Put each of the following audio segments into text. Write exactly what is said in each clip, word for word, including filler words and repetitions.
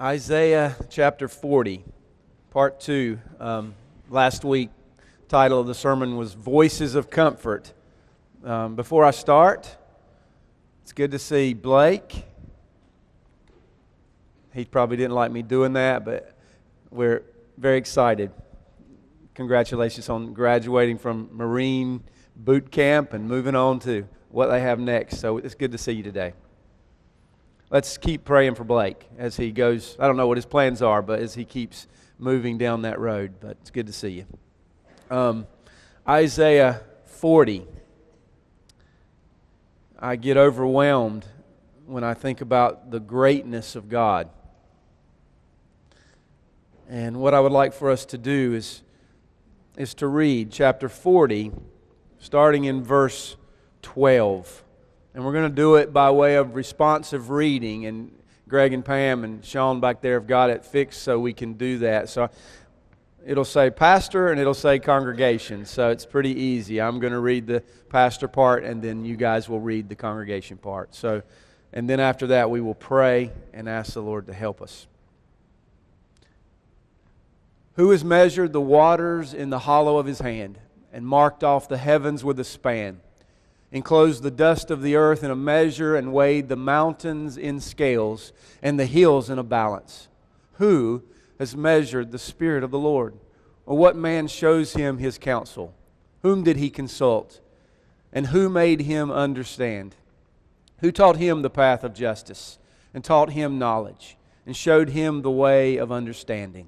Isaiah chapter forty, part two. Um, last week, title of the sermon was Voices of Comfort. Um, before I start, it's good to see Blake. He probably didn't like me doing that, but we're very excited. Congratulations on graduating from Marine boot camp and moving on to what they have next. So it's good to see you today. Let's keep praying for Blake as he goes. I don't know what his plans are, but as he keeps moving down that road. But it's good to see you. Um, Isaiah forty. I get overwhelmed when I think about the greatness of God. And what I would like for us to do is, is to read chapter forty, starting in verse twelve. And we're going to do it by way of responsive reading. And Greg and Pam and Sean back there have got it fixed so we can do that. So it'll say pastor and it'll say congregation. So it's pretty easy. I'm going to read the pastor part and then you guys will read the congregation part. So, and then after that we will pray and ask the Lord to help us. Who has measured the waters in the hollow of His hand and marked off the heavens with a span? Enclosed the dust of the earth in a measure and weighed the mountains in scales and the hills in a balance. Who has measured the Spirit of the Lord? Or what man shows Him His counsel? Whom did He consult? And who made Him understand? Who taught Him the path of justice and taught Him knowledge and showed Him the way of understanding?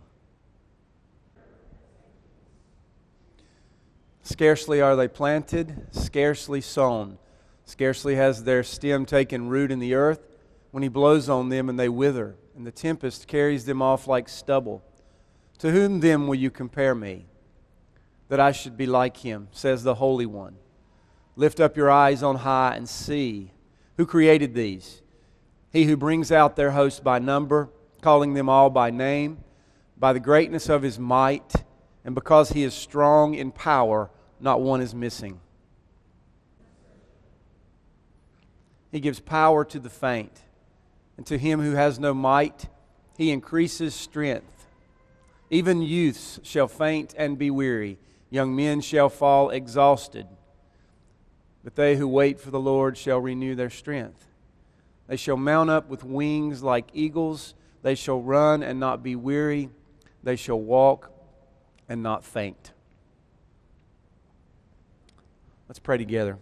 Scarcely are they planted, scarcely sown. Scarcely has their stem taken root in the earth, when He blows on them and they wither, and the tempest carries them off like stubble. To whom then will you compare me, that I should be like Him, says the Holy One? Lift up your eyes on high and see. Who created these? He who brings out their host by number, calling them all by name, by the greatness of His might, and because He is strong in power, not one is missing. He gives power to the faint, and to him who has no might, He increases strength. Even youths shall faint and be weary, young men shall fall exhausted. But they who wait for the Lord shall renew their strength. They shall mount up with wings like eagles. They shall run and not be weary. They shall walk and not faint. Let's pray together.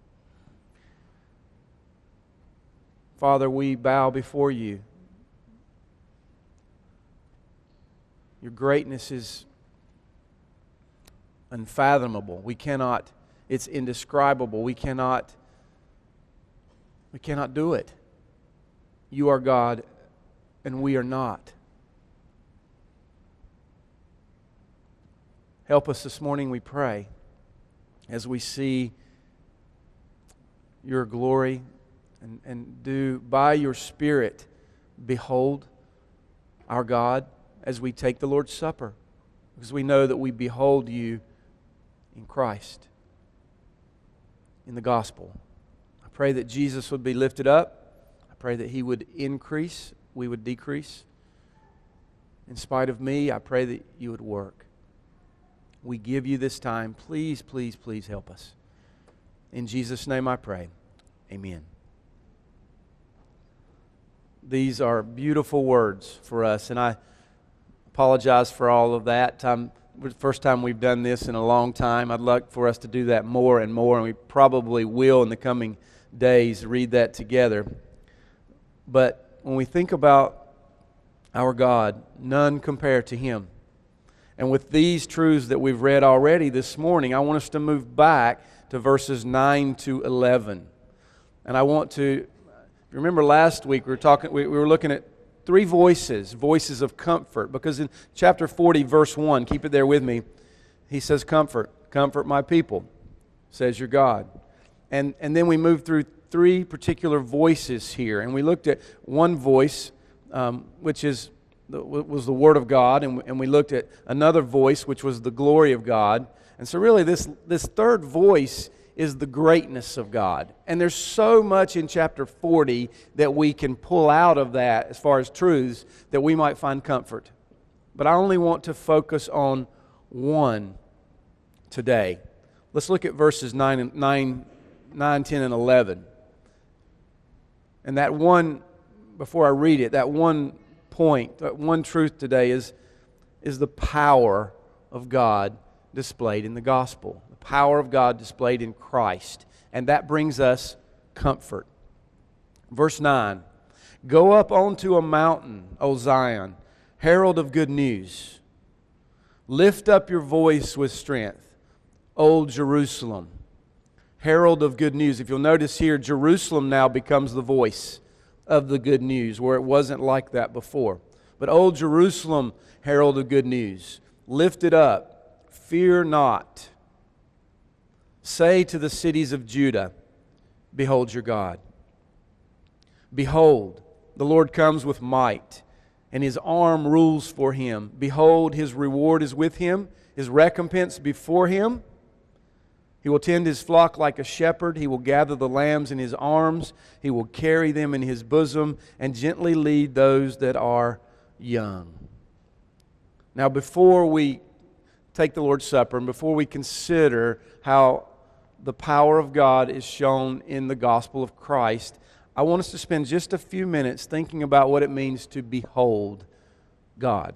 Father, we bow before You. Your greatness is unfathomable. We cannot, it's indescribable. We cannot, we cannot do it. You are God and we are not. Help us this morning, we pray, as we see Your glory and, and do by Your Spirit behold our God as we take the Lord's Supper, because we know that we behold You in Christ, in the gospel. I pray that Jesus would be lifted up. I pray that He would increase, we would decrease. In spite of me, I pray that You would work. We give You this time. Please, please, please help us. In Jesus' name I pray. Amen. These are beautiful words for us, and I apologize for all of that. Um, the first time we've done this in a long time. I'd like for us to do that more and more, and we probably will in the coming days read that together. But when we think about our God, none compare to Him. And with these truths that we've read already this morning, I want us to move back to verses nine to eleven. And I want to, remember last week we were talking, we, we were looking at three voices, voices of comfort. Because in chapter forty, verse one, keep it there with me, He says, comfort, comfort my people, says your God. And, and then we moved through three particular voices here. And we looked at one voice, um, which is was the Word of God, and, and we looked at another voice, which was the glory of God. And so really this, this third voice is the greatness of God. And there's so much in chapter forty that we can pull out of that as far as truths that we might find comfort. But I only want to focus on one today. Let's look at verses nine, and nine, nine, ten, and eleven. And that one, before I read it, that one point, that one truth today is, is the power of God displayed in the gospel. The power of God displayed in Christ. And that brings us comfort. Verse nine, "Go up onto a mountain, O Zion, herald of good news. Lift up your voice with strength, O Jerusalem, herald of good news." If you'll notice here, Jerusalem now becomes the voice of the good news, where it wasn't like that before. But O Jerusalem, herald of good news, lift it up, fear not. Say to the cities of Judah, behold your God. Behold, the Lord comes with might, and His arm rules for Him. Behold, His reward is with Him, His recompense before Him. He will tend His flock like a shepherd. He will gather the lambs in His arms. He will carry them in His bosom and gently lead those that are young. Now, before we take the Lord's Supper and before we consider how the power of God is shown in the gospel of Christ, I want us to spend just a few minutes thinking about what it means to behold God.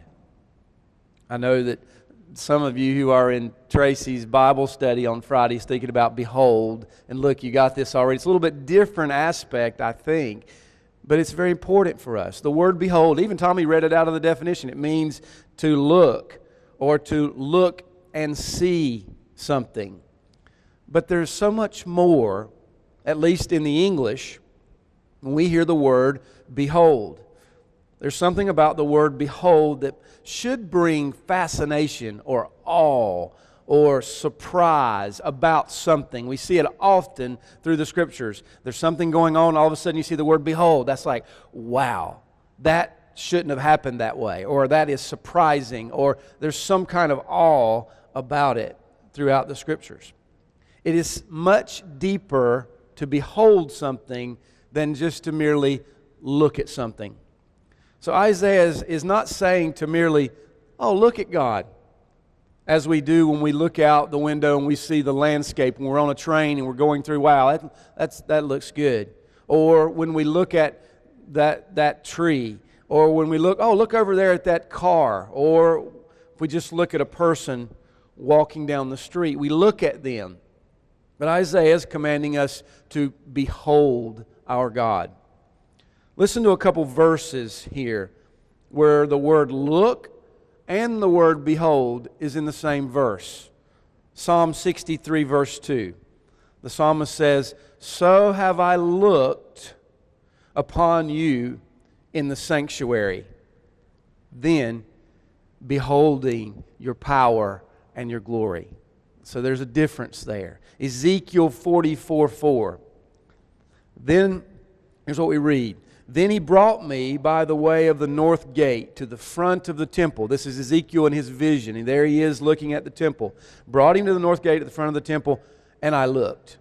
I know that some of you who are in Tracy's Bible study on Fridays thinking about behold, and look, you got this already. It's a little bit different aspect, I think, but it's very important for us. The word behold, even Tommy read it out of the definition. It means to look or to look and see something. But there's so much more, at least in the English, when we hear the word behold. There's something about the word behold that should bring fascination or awe or surprise about something. We see it often through the Scriptures. There's something going on, all of a sudden you see the word behold. That's like, wow, that shouldn't have happened that way, or that is surprising, or there's some kind of awe about it throughout the Scriptures. It is much deeper to behold something than just to merely look at something. So Isaiah is, is not saying to merely, oh, look at God, as we do when we look out the window and we see the landscape, when we're on a train and we're going through, wow, that, that's, that looks good. Or when we look at that, that tree, or when we look, oh, look over there at that car, or if we just look at a person walking down the street, we look at them. But Isaiah is commanding us to behold our God. Listen to a couple verses here where the word look and the word behold is in the same verse. Psalm sixty-three, verse two. The psalmist says, "So have I looked upon you in the sanctuary, then beholding your power and your glory." So there's a difference there. Ezekiel forty-four, four. Then, here's what we read. "Then he brought me by the way of the north gate to the front of the temple." This is Ezekiel in his vision. And there he is looking at the temple. "Brought him to the north gate at the front of the temple, and I looked.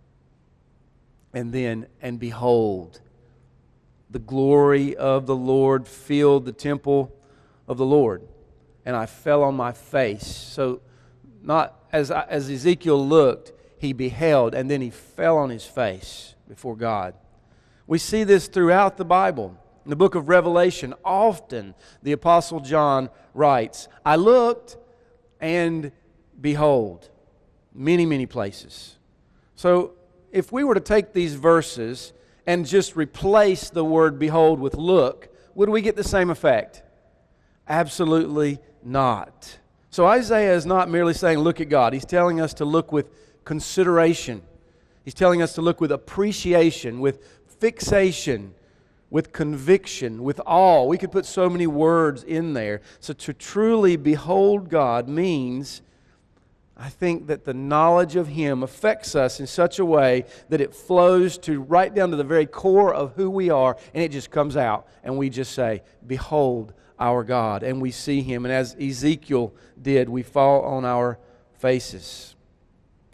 And then, and behold, the glory of the Lord filled the temple of the Lord. And I fell on my face." So, not as, as Ezekiel looked, he beheld, and then he fell on his face before God. We see this throughout the Bible. In the book of Revelation, often the Apostle John writes, "I looked and behold." Many, many places. So if we were to take these verses and just replace the word behold with look, would we get the same effect? Absolutely not. So Isaiah is not merely saying look at God. He's telling us to look with consideration. He's telling us to look with appreciation, with fixation, with conviction, with awe. We could put so many words in there. So to truly behold God means, I think, that the knowledge of Him affects us in such a way that it flows to right down to the very core of who we are, and it just comes out, and we just say, behold our God, and we see Him. And as Ezekiel did, we fall on our faces.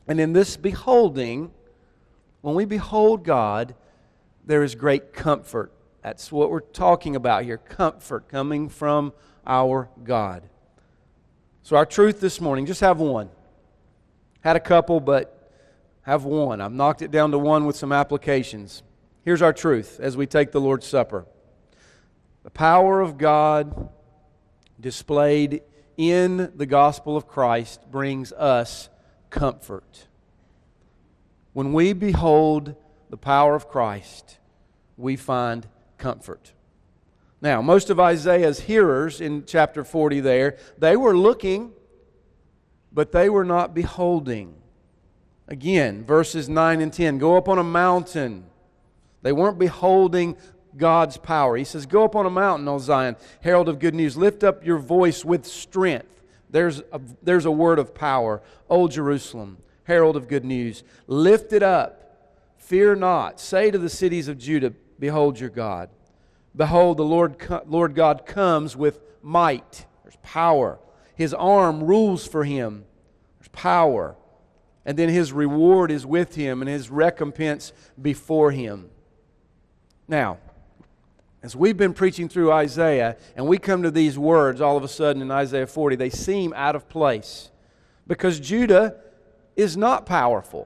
And in this beholding, when we behold God, there is great comfort. That's what we're talking about here, comfort coming from our God. So our truth this morning, just have one. Had a couple, but have one. I've knocked it down to one with some applications. Here's our truth as we take the Lord's Supper. The power of God displayed in the gospel of Christ brings us comfort. When we behold the power of Christ, we find comfort. Now, most of Isaiah's hearers in chapter forty there, they were looking, but they were not beholding. Again, verses nine and ten, go up on a mountain. They weren't beholding God's power. He says, go up on a mountain, O Zion, herald of good news. Lift up your voice with strength. There's a, there's a word of power. O Jerusalem, herald of good news. Lift it up. Fear not. Say to the cities of Judah, behold your God. Behold, the Lord, Lord God comes with might. There's power. His arm rules for Him. There's power. And then His reward is with Him and His recompense before Him. Now, as we've been preaching through Isaiah, and we come to these words all of a sudden in Isaiah forty, they seem out of place. Because Judah is not powerful.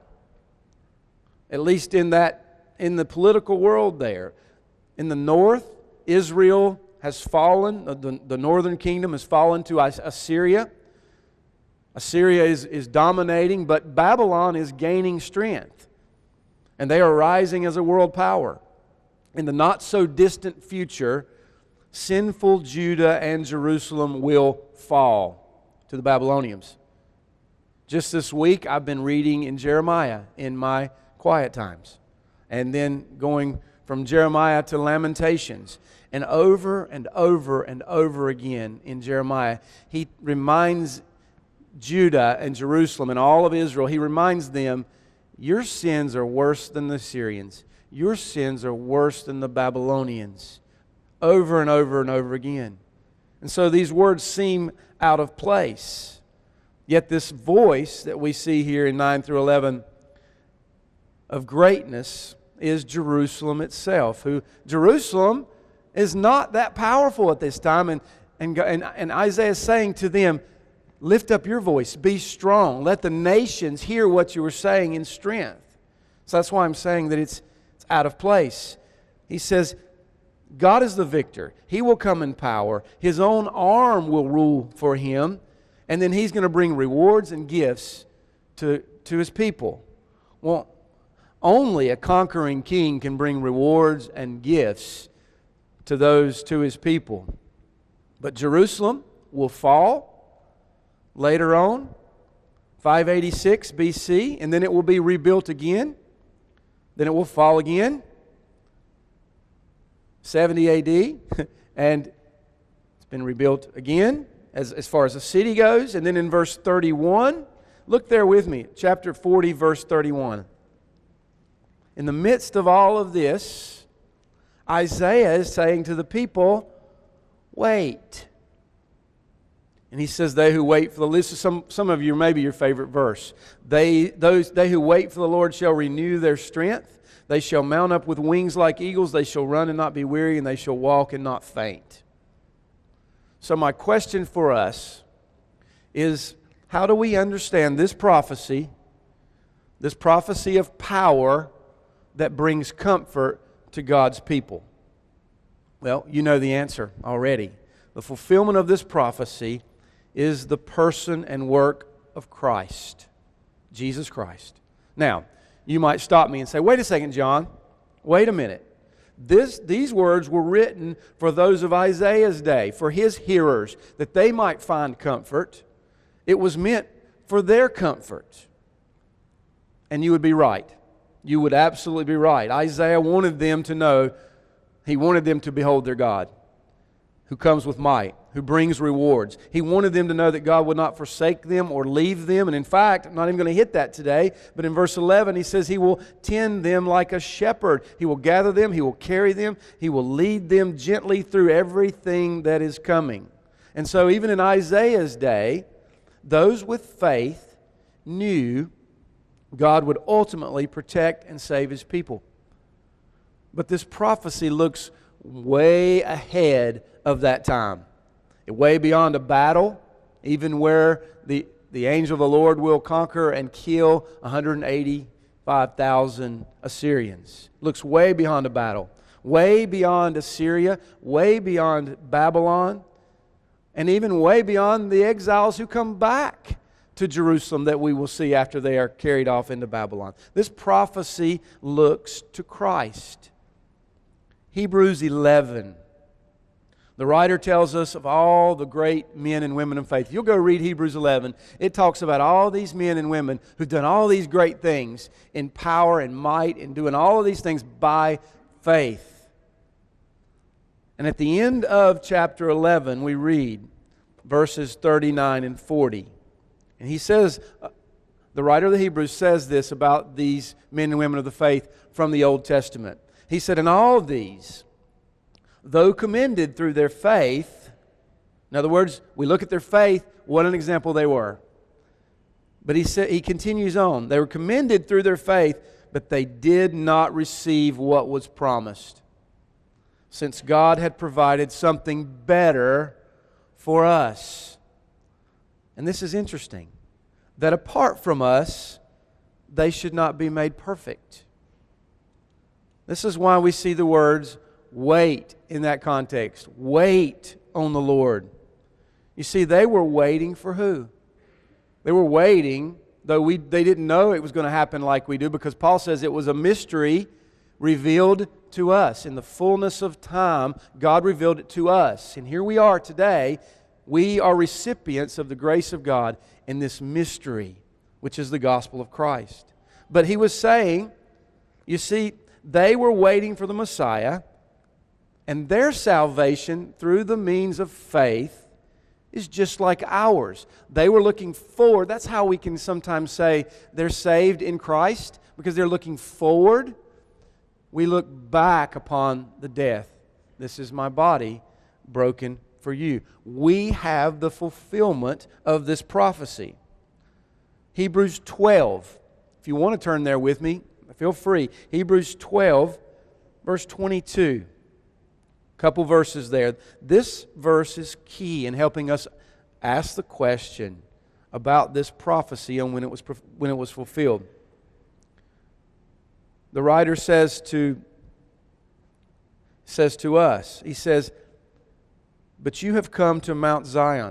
At least in that, in the political world there. In the north, Israel has fallen. The, the northern kingdom has fallen to Assyria. Assyria is, is dominating, but Babylon is gaining strength. And they are rising as a world power. In the not-so-distant future, sinful Judah and Jerusalem will fall to the Babylonians. Just this week, I've been reading in Jeremiah in my quiet times. And then going from Jeremiah to Lamentations. And over and over and over again in Jeremiah, he reminds Judah and Jerusalem and all of Israel, he reminds them, your sins are worse than the Assyrians. Your sins are worse than the Babylonians. Over and over and over again. And so these words seem out of place. Yet this voice that we see here in nine through eleven of greatness is Jerusalem itself. Who Jerusalem is not that powerful at this time. And, and, and, and Isaiah is saying to them, lift up your voice, be strong. Let the nations hear what you were saying in strength. So that's why I'm saying that it's out of place. He says, God is the victor. He will come in power. His own arm will rule for Him. And then He's going to bring rewards and gifts to, to His people. Well, only a conquering king can bring rewards and gifts to those, to His people. But Jerusalem will fall later on, five eighty-six B C, and then it will be rebuilt again. Then it will fall again, seventy A D, and it's been rebuilt again as, as far as the city goes. And then in verse thirty-one, look there with me, chapter forty, verse thirty-one. In the midst of all of this, Isaiah is saying to the people, wait. And he says, they who wait for the Lord, some, some of you, maybe your favorite verse. They, those, they who wait for the Lord shall renew their strength. They shall mount up with wings like eagles. They shall run and not be weary, and they shall walk and not faint. So my question for us is, how do we understand this prophecy, this prophecy of power that brings comfort to God's people? Well, you know the answer already. The fulfillment of this prophecy is the person and work of Christ, Jesus Christ. Now, you might stop me and say, wait a second, John. Wait a minute. This, these words were written for those of Isaiah's day, for his hearers, that they might find comfort. It was meant for their comfort. And you would be right. You would absolutely be right. Isaiah wanted them to know, he wanted them to behold their God, who comes with might, who brings rewards. He wanted them to know that God would not forsake them or leave them. And in fact, I'm not even going to hit that today, but in verse eleven, he says He will tend them like a shepherd. He will gather them, He will carry them, He will lead them gently through everything that is coming. And so even in Isaiah's day, those with faith knew God would ultimately protect and save His people. But this prophecy looks way ahead of that time. Way beyond a battle, even where the, the angel of the Lord will conquer and kill one hundred eighty-five thousand Assyrians. Looks way beyond a battle. Way beyond Assyria, way beyond Babylon, and even way beyond the exiles who come back to Jerusalem that we will see after they are carried off into Babylon. This prophecy looks to Christ. Hebrews eleven. The writer tells us of all the great men and women of faith. You'll go read Hebrews eleven. It talks about all these men and women who've done all these great things in power and might and doing all of these things by faith. And at the end of chapter eleven, we read verses thirty-nine and forty. And he says, the writer of the Hebrews says this about these men and women of the faith from the Old Testament. He said, "And all these, though commended through their faith," in other words, we look at their faith, what an example they were. But he said, he continues on, they were commended through their faith, but they did not receive what was promised, since God had provided something better for us. And this is interesting, that apart from us, they should not be made perfect. This is why we see the words wait in that context. Wait on the Lord. You see, they were waiting for who? They were waiting, though we they didn't know it was going to happen like we do, because Paul says it was a mystery revealed to us. In the fullness of time, God revealed it to us. And here we are today. We are recipients of the grace of God in this mystery, which is the gospel of Christ. But he was saying, you see, they were waiting for the Messiah, and their salvation through the means of faith is just like ours. They were looking forward. That's how we can sometimes say they're saved in Christ, because they're looking forward. We look back upon the death. This is my body broken for you. We have the fulfillment of this prophecy. Hebrews twelve. If you want to turn there with me, feel free. Hebrews twelve, verse twenty-two. A couple verses there. This verse is key in helping us ask the question about this prophecy and when it was when it was fulfilled. The writer says to says to us, he says, "But you have come to Mount Zion."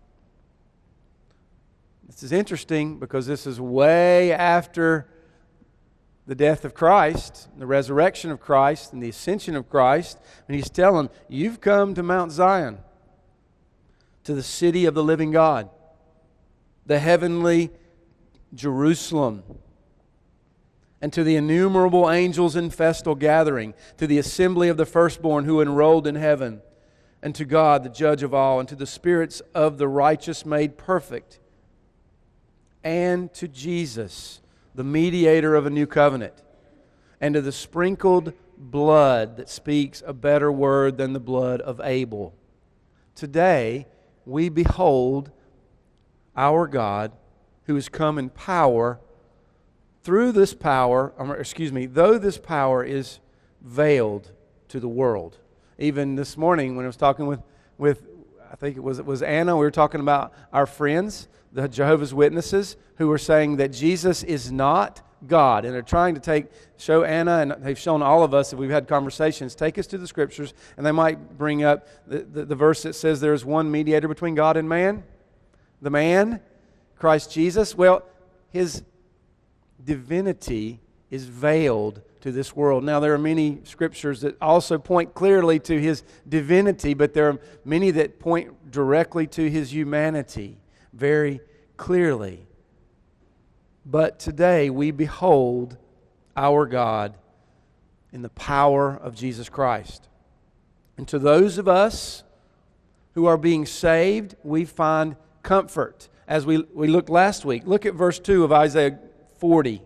This is interesting because this is way after the death of Christ, the resurrection of Christ, and the ascension of Christ. And he's telling them, you've come to Mount Zion, to the city of the living God, the heavenly Jerusalem, and to the innumerable angels in festal gathering, to the assembly of the firstborn who enrolled in heaven, and to God, the judge of all, and to the spirits of the righteous made perfect, and to Jesus, the mediator of a new covenant, and to the sprinkled blood that speaks a better word than the blood of Abel. Today, we behold our God, who has come in power. Through this power, or excuse me, though this power is veiled to the world. Even this morning when I was talking with, with I think it was, it was Anna, we were talking about our friends, the Jehovah's Witnesses, who were saying that Jesus is not God. And they're trying to take, show Anna, and they've shown all of us, if we've had conversations, take us to the Scriptures, and they might bring up the, the, the verse that says there is one mediator between God and man. The man, Christ Jesus. Well, His divinity is veiled to this world. Now, there are many scriptures that also point clearly to His divinity, but there are many that point directly to His humanity very clearly. But today we behold our God in the power of Jesus Christ. And to those of us who are being saved, we find comfort. As we, we looked last week, look at verse two of Isaiah forty.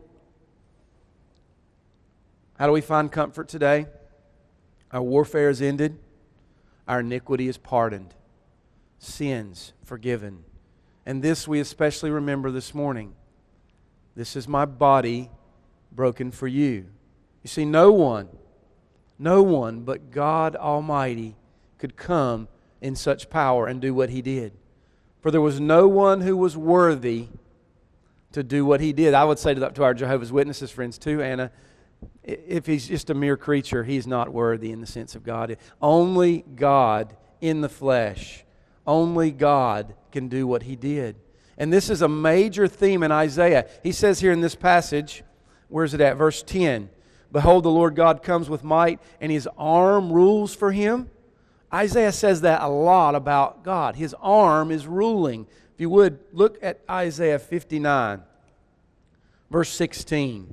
How do we find comfort today? Our warfare is ended. Our iniquity is pardoned. Sins forgiven. And this we especially remember this morning. This is my body broken for you. You see, no one, no one but God Almighty could come in such power and do what He did. For there was no one who was worthy to do what He did. I would say to, the, to our Jehovah's Witnesses friends too, Anna, if He's just a mere creature, He's not worthy in the sense of God. Only God in the flesh, only God can do what He did. And this is a major theme in Isaiah. He says here in this passage, where's it at? Verse ten. Behold, the Lord God comes with might, and His arm rules for Him. Isaiah says that a lot about God. His arm is ruling. If you would, look at Isaiah fifty-nine, verse sixteen.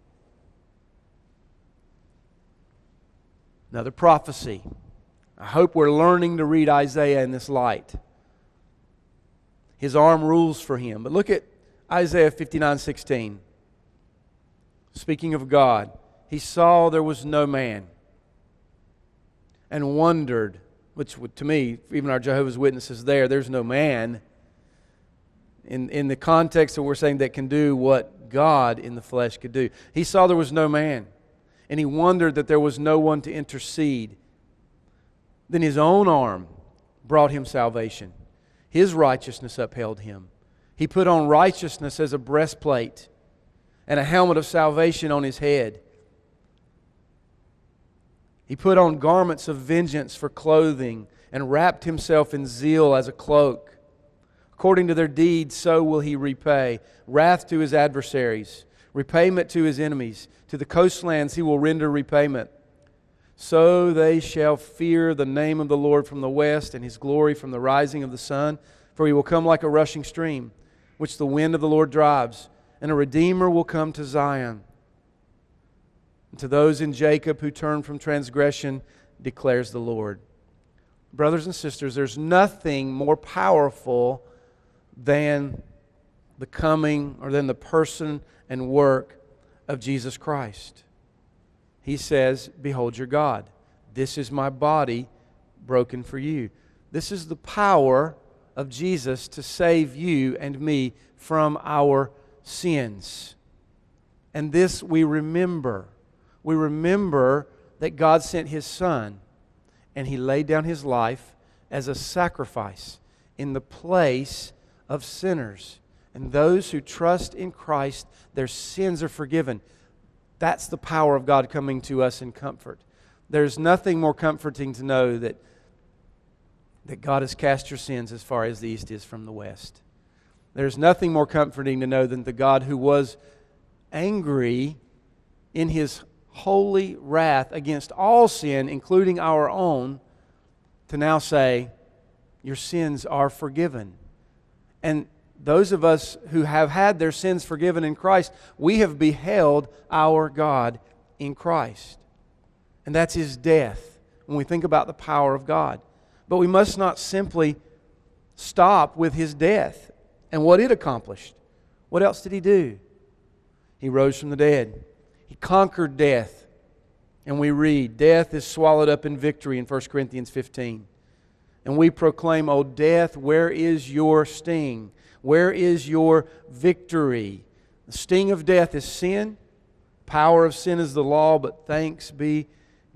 Another prophecy. I hope we're learning to read Isaiah in this light. His arm rules for Him. But look at Isaiah fifty-nine sixteen. Speaking of God, He saw there was no man and wondered, which would, to me, even our Jehovah's Witnesses there, there's no man in, in the context that we're saying that can do what God in the flesh could do. He saw there was no man, and He wondered that there was no one to intercede. Then His own arm brought Him salvation. His righteousness upheld Him. He put on righteousness as a breastplate and a helmet of salvation on His head. He put on garments of vengeance for clothing and wrapped Himself in zeal as a cloak. According to their deeds, so will He repay. Wrath to His adversaries, repayment to His enemies. To the coastlands He will render repayment. So they shall fear the name of the Lord from the west, and His glory from the rising of the sun. For He will come like a rushing stream, which the wind of the Lord drives. And a Redeemer will come to Zion. And to those in Jacob who turn from transgression, declares the Lord. Brothers and sisters, there's nothing more powerful than the coming or than the person and work of Jesus Christ. He says, behold your God. This is my body broken for you. This is the power of Jesus to save you and me from our sins. And this we remember. We remember that God sent His Son, and He laid down His life as a sacrifice in the place of sinners. And those who trust in Christ, their sins are forgiven. That's the power of God coming to us in comfort. There's nothing more comforting to know that, that God has cast your sins as far as the east is from the west. There's nothing more comforting to know than the God who was angry in His holy wrath against all sin, including our own, to now say, your sins are forgiven. And those of us who have had their sins forgiven in Christ, we have beheld our God in Christ. And that's His death when we think about the power of God. But we must not simply stop with His death and what it accomplished. What else did He do? He rose from the dead. He conquered death. And we read, death is swallowed up in victory in First Corinthians fifteen. And we proclaim, O death, where is your sting? Where is your victory? The sting of death is sin. Power of sin is the law, but thanks be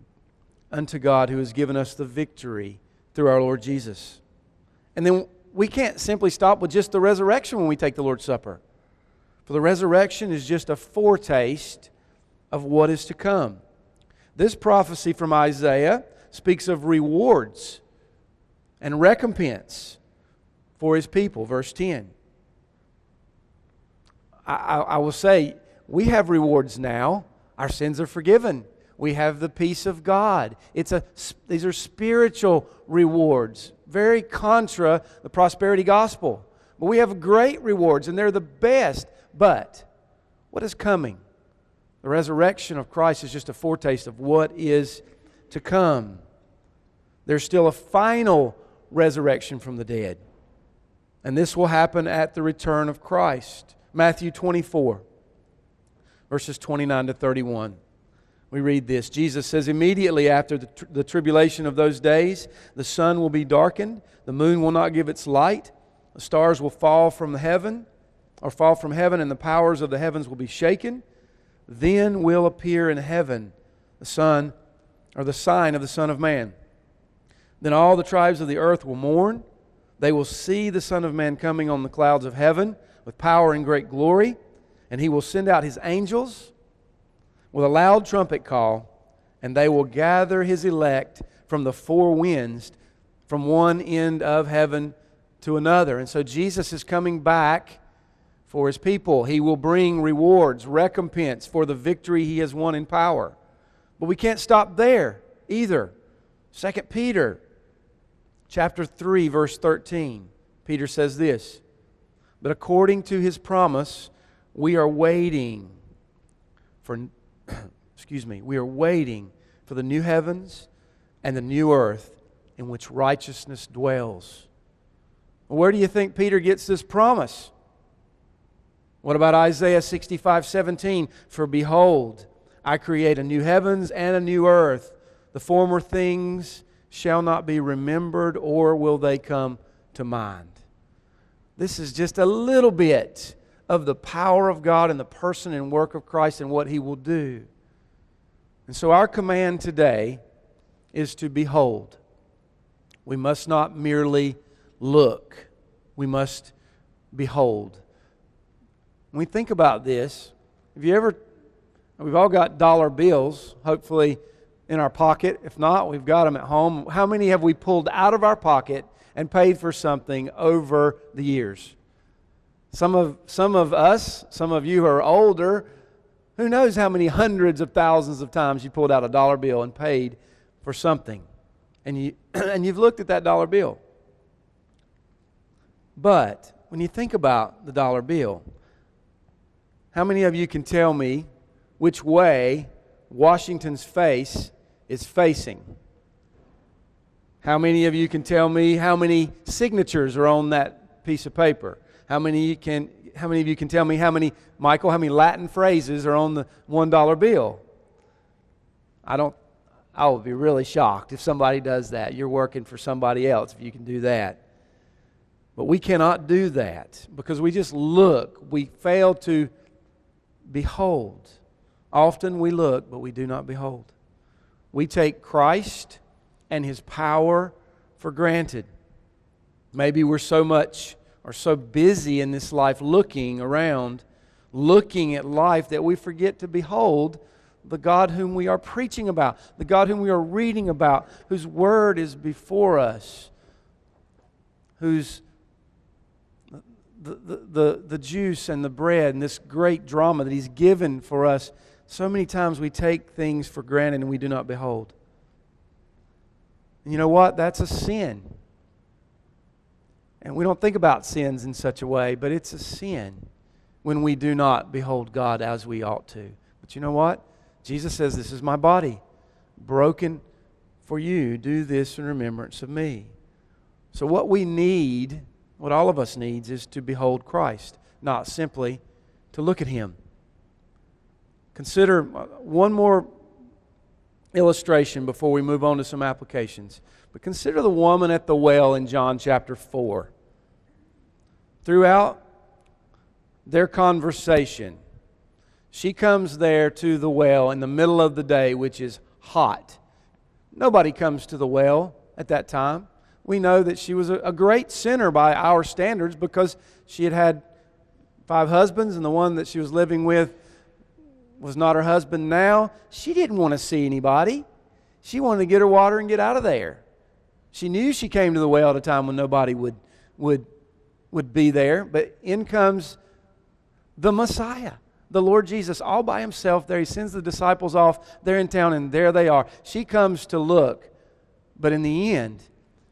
unto God who has given us the victory through our Lord Jesus. And then we can't simply stop with just the resurrection when we take the Lord's Supper. For the resurrection is just a foretaste of what is to come. This prophecy from Isaiah speaks of rewards and recompense for His people. Verse ten. I, I, I will say, we have rewards now. Our sins are forgiven. We have the peace of God. It's a, these are spiritual rewards, very contra the prosperity gospel. But we have great rewards, and they're the best. But what is coming? The resurrection of Christ is just a foretaste of what is to come. There's still a final resurrection from the dead. And this will happen at the return of Christ. Matthew twenty-four, verses twenty-nine to thirty-one. We read this. Jesus says, immediately after the, tr- the tribulation of those days, the sun will be darkened, the moon will not give its light, the stars will fall from heaven, or fall from heaven, and the powers of the heavens will be shaken. Then will appear in heaven the Son, or the sign of the Son of Man. Then all the tribes of the earth will mourn. They will see the Son of Man coming on the clouds of heaven with power and great glory. And He will send out His angels with a loud trumpet call, and they will gather His elect from the four winds, from one end of heaven to another. And so Jesus is coming back for His people. He will bring rewards, recompense for the victory He has won in power. But we can't stop there either. Second Peter chapter three, verse thirteen. Peter says this, "But according to His promise, we are waiting for, excuse me, we are waiting for the new heavens and the new earth in which righteousness dwells." Where do you think Peter gets this promise? What about Isaiah sixty-five seventeen? "For behold, I create a new heavens and a new earth. The former things shall not be remembered, or will they come to mind." This is just a little bit of the power of God and the person and work of Christ and what He will do. And so our command today is to behold. We must not merely look. We must behold. When we think about this, have you ever, we've all got dollar bills, hopefully in our pocket. If not, we've got them at home. How many have we pulled out of our pocket and paid for something over the years? Some of, some of us, some of you who are older, who knows how many hundreds of thousands of times you pulled out a dollar bill and paid for something. And, you, and you've looked at that dollar bill. But when you think about the dollar bill, how many of you can tell me which way Washington's face is facing? How many of you can tell me how many signatures are on that piece of paper? How many can how many of you can tell me how many, Michael, how many Latin phrases are on the one dollar bill? I don't I will be really shocked if somebody does that. You're working for somebody else if you can do that. But we cannot do that because we just look. We fail to behold. Often we look, but we do not behold. We take Christ and His power for granted. Maybe we're so much or so busy in this life looking around, looking at life, that we forget to behold the God whom we are preaching about, the God whom we are reading about, whose Word is before us, whose the, the, the, the juice and the bread and this great drama that He's given for us. So many times we take things for granted and we do not behold. And you know what? That's a sin. And we don't think about sins in such a way, but it's a sin when we do not behold God as we ought to. But you know what? Jesus says, "This is my body, broken for you. Do this in remembrance of me." So what we need, what all of us needs, is to behold Christ, not simply to look at Him. Consider one more illustration before we move on to some applications. But consider the woman at the well in John chapter four. Throughout their conversation, she comes there to the well in the middle of the day, which is hot. Nobody comes to the well at that time. We know that she was a great sinner by our standards because she had had five husbands, and the one that she was living with was not her husband now. She didn't want to see anybody. She wanted to get her water and get out of there. She knew she came to the well at a time when nobody would, would, would be there. But in comes the Messiah, the Lord Jesus, all by Himself there. He sends the disciples off. They're in town, and there they are. She comes to look. But in the end,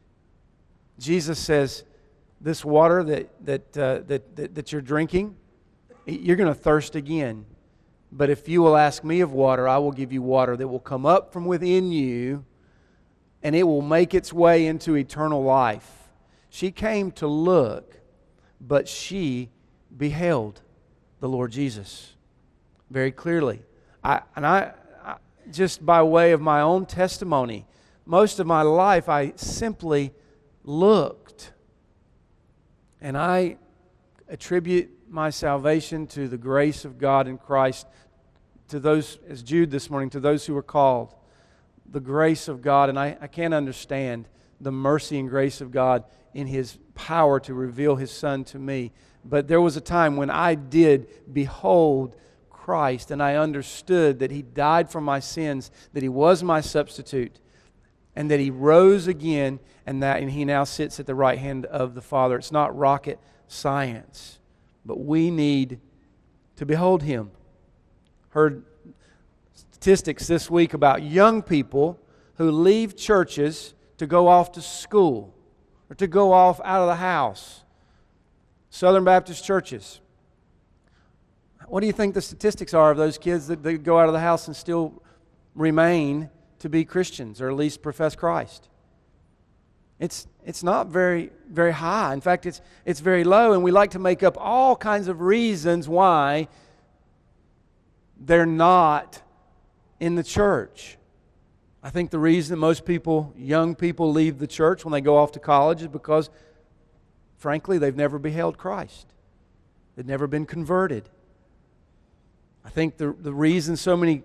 Jesus says, this water that, that, uh, that, that, that you're drinking, you're going to thirst again. But if you will ask me of water, I will give you water that will come up from within you, and it will make its way into eternal life. She came to look, but she beheld the Lord Jesus very clearly. I, and I, I, just by way of my own testimony, most of my life I simply looked. And I attribute my salvation to the grace of God in Christ, to those, as Jude this morning, to those who are called, the grace of God. And I, I can't understand the mercy and grace of God in His power to reveal His Son to me. But there was a time when I did behold Christ, and I understood that He died for my sins, that He was my substitute, and that He rose again, and that and He now sits at the right hand of the Father. It's not rocket science, but we need to behold Him. Heard statistics this week about young people who leave churches to go off to school or to go off out of the house. Southern Baptist churches. What do you think the statistics are of those kids that, that go out of the house and still remain to be Christians, or at least profess Christ? It's it's not very very high. In fact, it's it's very low, and we like to make up all kinds of reasons why they're not in the church. I think the reason that most people, young people, leave the church when they go off to college is because, frankly, they've never beheld Christ. They've never been converted. I think the, the reason so many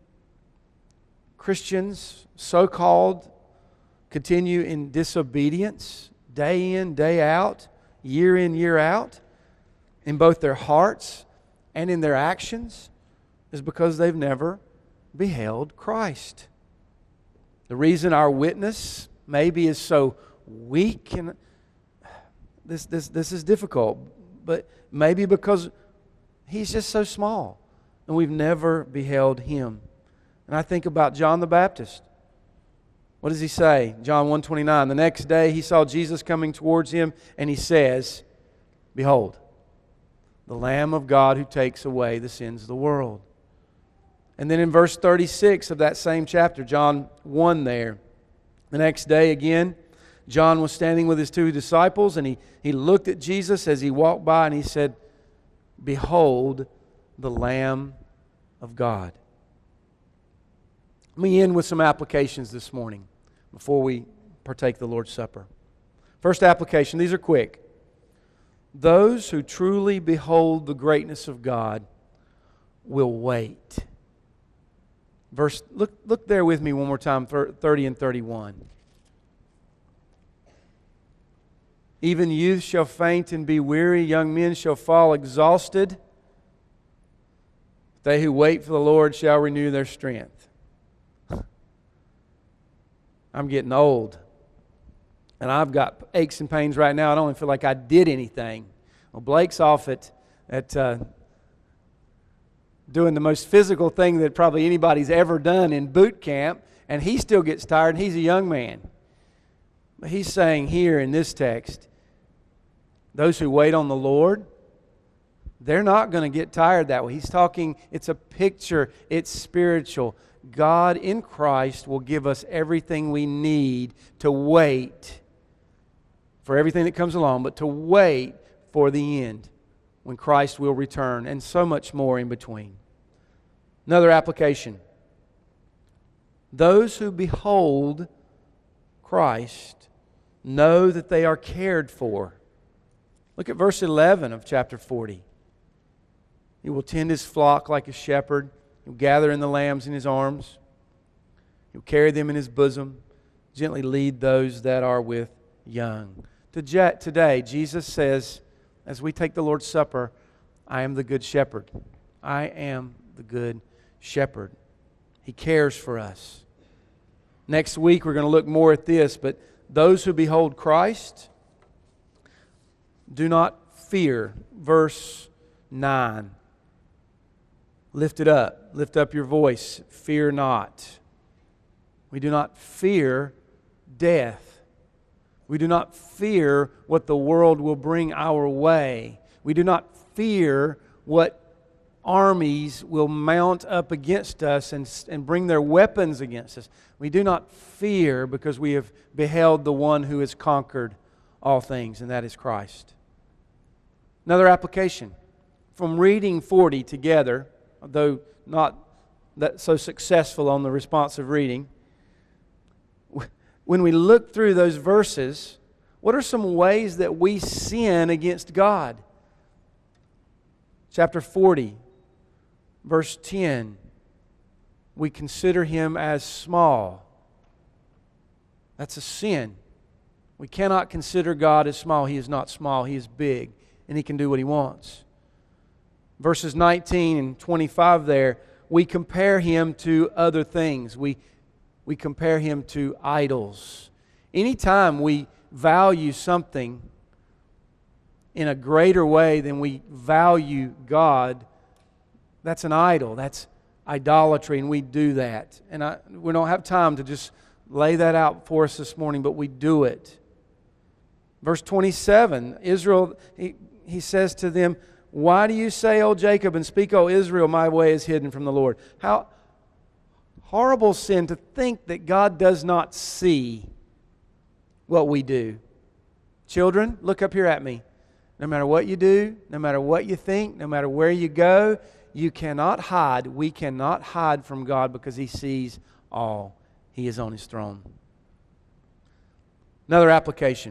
Christians, so-called, continue in disobedience day in, day out, year in, year out, in both their hearts and in their actions, is because they've never beheld Christ. The reason our witness maybe is so weak, and this, this, this is difficult, but maybe because He's just so small and we've never beheld Him. And I think about John the Baptist. What does he say? John one twenty-nine. The next day he saw Jesus coming towards him, and he says, "Behold, the Lamb of God who takes away the sins of the world." And then in verse thirty-six of that same chapter, John one there, the next day again, John was standing with his two disciples, and he, he looked at Jesus as he walked by, and he said, "Behold, the Lamb of God." Let me end with some applications this morning before we partake the Lord's Supper. First application, these are quick. Those who truly behold the greatness of God will wait. Verse, look, look there with me one more time, thirty and thirty-one. Even youth shall faint and be weary, young men shall fall exhausted. They who wait for the Lord shall renew their strength. I'm getting old, and I've got aches and pains right now. I don't even feel like I did anything. Well, Blake's off at, at uh, doing the most physical thing that probably anybody's ever done in boot camp, and he still gets tired, and he's a young man. But he's saying here in this text, those who wait on the Lord, they're not going to get tired that way. He's talking, it's a picture, it's spiritual. God in Christ will give us everything we need to wait for everything that comes along, but to wait for the end when Christ will return, and so much more in between. Another application. Those who behold Christ know that they are cared for. Look at verse eleven of chapter forty. He will tend His flock like a shepherd. He'll gather in the lambs in His arms. He'll carry them in His bosom, gently lead those that are with young. Today, Jesus says, as we take the Lord's Supper, I am the good shepherd. I am the good shepherd. He cares for us. Next week, we're going to look more at this, but those who behold Christ do not fear. Verse nine. Lift it up. Lift up your voice. Fear not. We do not fear death. We do not fear what the world will bring our way. We do not fear what armies will mount up against us and, and bring their weapons against us. We do not fear because we have beheld the one who has conquered all things, and that is Christ. Another application. From reading forty together, though not that so successful on the responsive reading, when we look through those verses, what are some ways that we sin against God? Chapter forty, verse ten, we consider Him as small. That's a sin. We cannot consider God as small. He is not small. He is big, and He can do what He wants. Verses nineteen and twenty-five there, we compare Him to other things. We, we compare Him to idols. Anytime we value something in a greater way than we value God, that's an idol. That's idolatry, and we do that. And I, we don't have time to just lay that out for us this morning, but we do it. Verse twenty-seven, Israel, he, he says to them, "Why do you say, O Jacob, and speak, O Israel, my way is hidden from the Lord?" How horrible sin to think that God does not see what we do. Children, look up here at me. No matter what you do, no matter what you think, no matter where you go, you cannot hide. We cannot hide from God because He sees all. He is on His throne. Another application.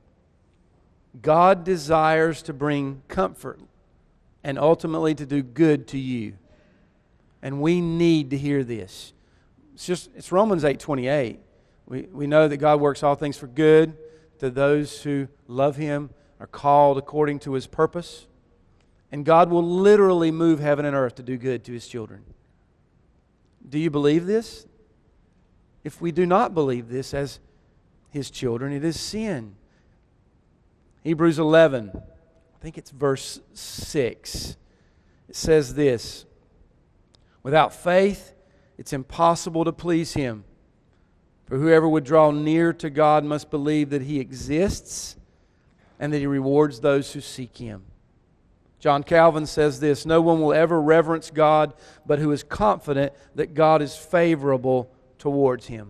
God desires to bring comfort and ultimately to do good to you. And we need to hear this. It's just it's Romans eight twenty-eight. We, we know that God works all things for good to those who love Him, are called according to His purpose. And God will literally move heaven and earth to do good to His children. Do you believe this? If we do not believe this as His children, it is sin. Hebrews eleven, I think it's verse six. It says this, "Without faith, it's impossible to please Him. For whoever would draw near to God must believe that He exists and that He rewards those who seek Him." John Calvin says this, "No one will ever reverence God, but who is confident that God is favorable towards him."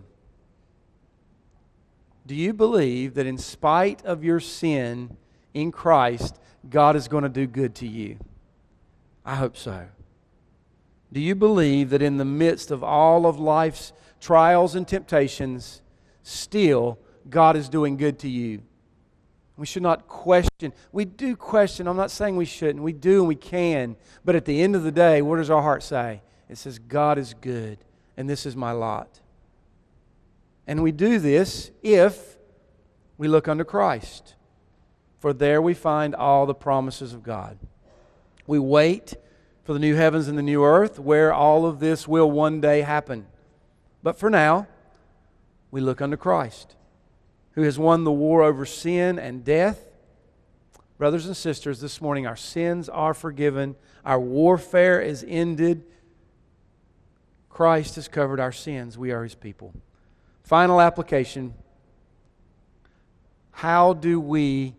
Do you believe that in spite of your sin in Christ, God is going to do good to you? I hope so. Do you believe that in the midst of all of life's trials and temptations, still God is doing good to you? We should not question. We do question. I'm not saying we shouldn't. We do and we can. But at the end of the day, what does our heart say? It says, God is good, and this is my lot. And we do this if we look unto Christ. For there we find all the promises of God. We wait for the new heavens and the new earth where all of this will one day happen. But for now, we look unto Christ, who has won the war over sin and death. Brothers and sisters, this morning our sins are forgiven. Our warfare is ended. Christ has covered our sins. We are His people. Final application. How do we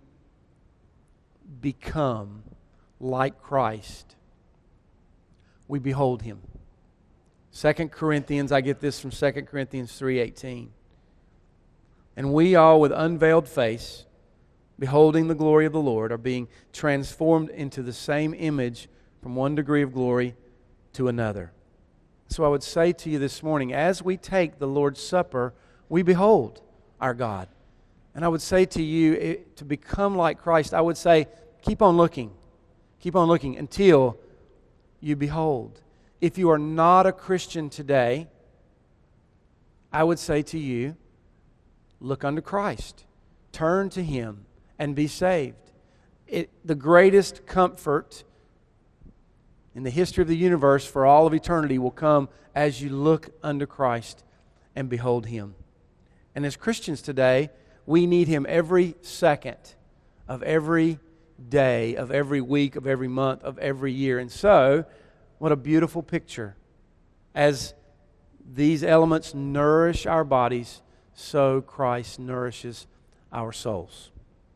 become like Christ? We behold Him. Second Corinthians, I get this from Second Corinthians three eighteen. "And we all with unveiled face, beholding the glory of the Lord, are being transformed into the same image from one degree of glory to another." So I would say to you this morning, as we take the Lord's Supper, we behold our God. And I would say to you, to become like Christ, I would say, keep on looking. Keep on looking until you behold. If you are not a Christian today, I would say to you, look unto Christ. Turn to Him and be saved. It, the greatest comfort in the history of the universe for all of eternity will come as you look unto Christ and behold Him. And as Christians today, we need Him every second of every day, of every week, of every month, of every year. And so, what a beautiful picture. As these elements nourish our bodies, so Christ nourishes our souls.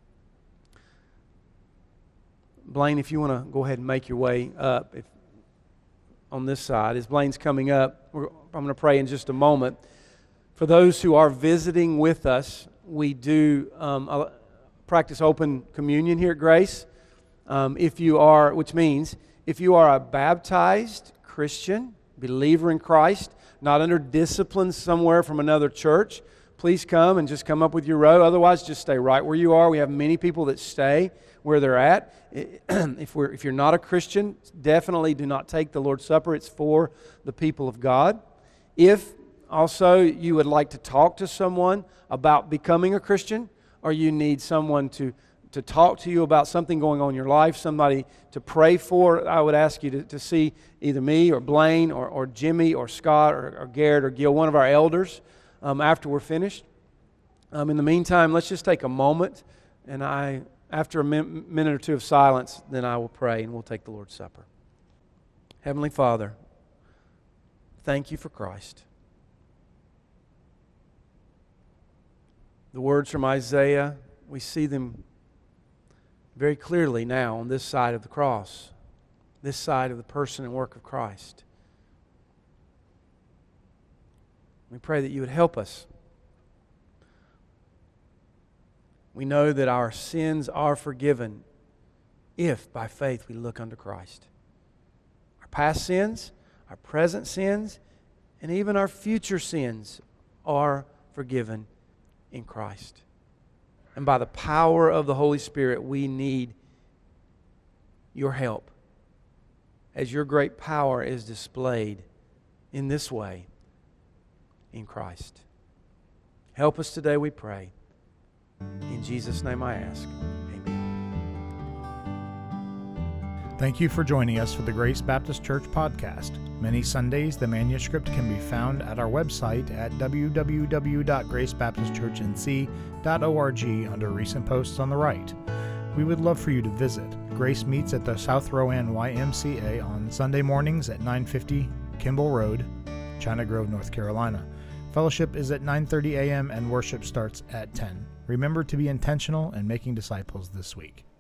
Blaine, if you want to go ahead and make your way up if, on this side. As Blaine's coming up, we're, I'm going to pray in just a moment. For those who are visiting with us, we do um, practice open communion here at Grace. Um, if you are, which means if you are a baptized Christian, believer in Christ, not under discipline somewhere from another church, please come and just come up with your row. Otherwise, just stay right where you are. We have many people that stay where they're at. If we're if you're not a Christian, definitely do not take the Lord's Supper. It's for the people of God. If also you would like to talk to someone about becoming a Christian, or you need someone to, to talk to you about something going on in your life, somebody to pray for, I would ask you to, to see either me or Blaine or, or Jimmy or Scott or, or Garrett or Gil, one of our elders, um, after we're finished. Um, in the meantime, let's just take a moment, and I, after a min- minute or two of silence, then I will pray and we'll take the Lord's Supper. Heavenly Father, thank you for Christ. The words from Isaiah, we see them very clearly now on this side of the cross, this side of the person and work of Christ. We pray that you would help us. We know that our sins are forgiven if by faith we look unto Christ. Our past sins, our present sins, and even our future sins are forgiven in Christ. And by the power of the Holy Spirit, we need your help as your great power is displayed in this way in Christ. Help us today, we pray. In Jesus' name I ask. Thank you for joining us for the Grace Baptist Church podcast. Many Sundays, the manuscript can be found at our website at w w w dot grace baptist church n c dot org under Recent Posts on the right. We would love for you to visit. Grace meets at the South Rowan Y M C A on Sunday mornings at nine fifty Kimball Road, China Grove, North Carolina. Fellowship is at nine thirty a.m. and worship starts at ten. Remember to be intentional in making disciples this week.